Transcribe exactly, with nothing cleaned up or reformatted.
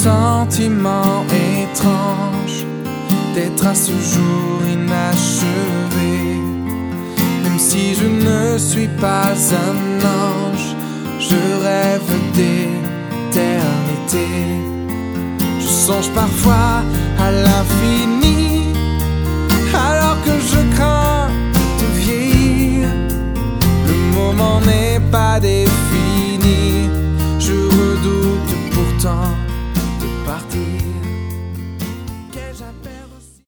sentiment étrange d'être à ce jour inachevé. Même si je ne suis pas un ange, je rêve d'éternité. Je songe parfois à l'infini, alors que je crains